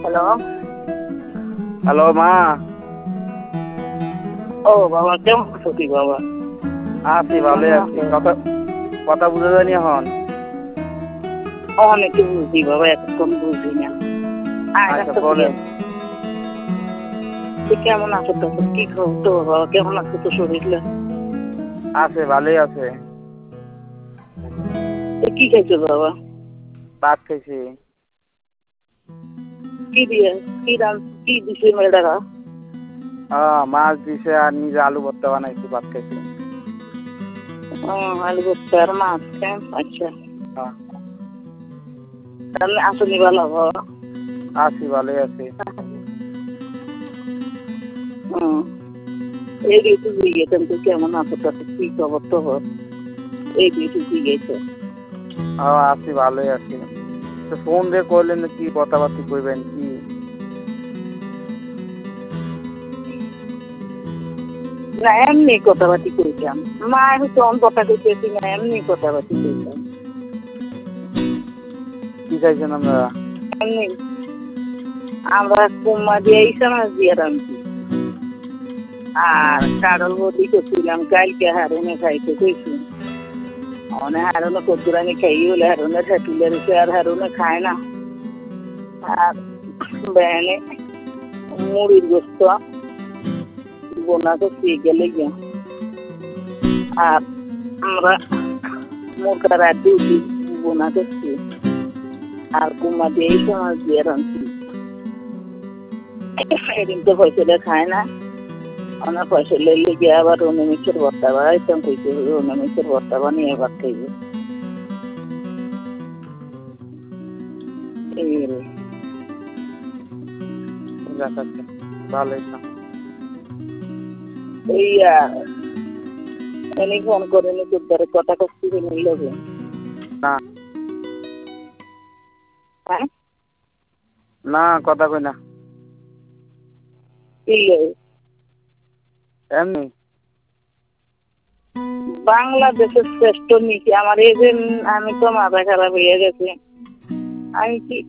Hello. Hello মা। ও বাবা, কেমন আছো তুই বাবা? আছি, ভালোই আছি। কথা কথা বুঝে যায়নি এখন? অনেকে বুঝি বাবা, এতক্ষণ বুঝি না। আচ্ছা বলেন। তুই কেমন আছো? তো কি খবর তো বাবা? কেমন আছো তো শরীরটা? আছে, ভালোই আছে। কি খাইছো বাবা? ভাত খাইছি। কি দিয়ে কি রান কি দিছে মেয়েটারা? মাছ দিছে আর নিজে আলু ভর্তা বানাইছি, ভাত খাইছি। আলু ভর্তা আর মাছ খান? আচ্ছা, হ্যাঁ, তাহলে আসনি ভালো বাবা? আছি, ভালোই আছি। এই ঋতু গিয়েছেন তো, কেমন আছো তাতে কি খবর টবর? এই ঋতু গিয়েছে। আছি, ভালোই আছি। তো ফোন দিয়ে করলেন কি কথাবার্তি কইবেন কি? না, এমনি কথাবার্তি কইতাম। মা হচ্ছে অন কথা কইতেছি না, এমনি কথাবার্তি কইতাম। কি চাইছেন আপনারা? এমনি আমরা কুমা দিয়ে ইসা মাছ দিয়ে রাখছি। আর কারল বদি করছিলাম কালকে, হারুনে খাইতে কইছি। অনেক হারুনে কদ্দুরানি খাই হলে হারুনে ঠেটুলে রয়েছে, আর হারুনে খায় না। আর বেনে মুড়ির গোস্ত বোনা করছি গেলে গিয়া। আর আমরা মুরগা রাতে বোনা করছি। আর কুমা দিয়ে ইসা মাছ দিয়ে রাখছি। এদিন তো পয়সাটা খায় না। অনেক পয়সা লইলে গিয়ে আবার রুমিমিশের ভর্তা বানাইতাম, কইতে রুমিমিশের ভর্তা বানিয়ে ভাত খাইব। ভালোই না। এনে ফোন করে নি তোর দ্বারা কথা করছি লগে। না হ্যাঁ, না, কথা কই না। এমনি বাংলাদেশের শ্রেষ্ঠ নীতি আমার এই যে আমি তো মাথা খারাপ হয়ে গেছে। আমি কি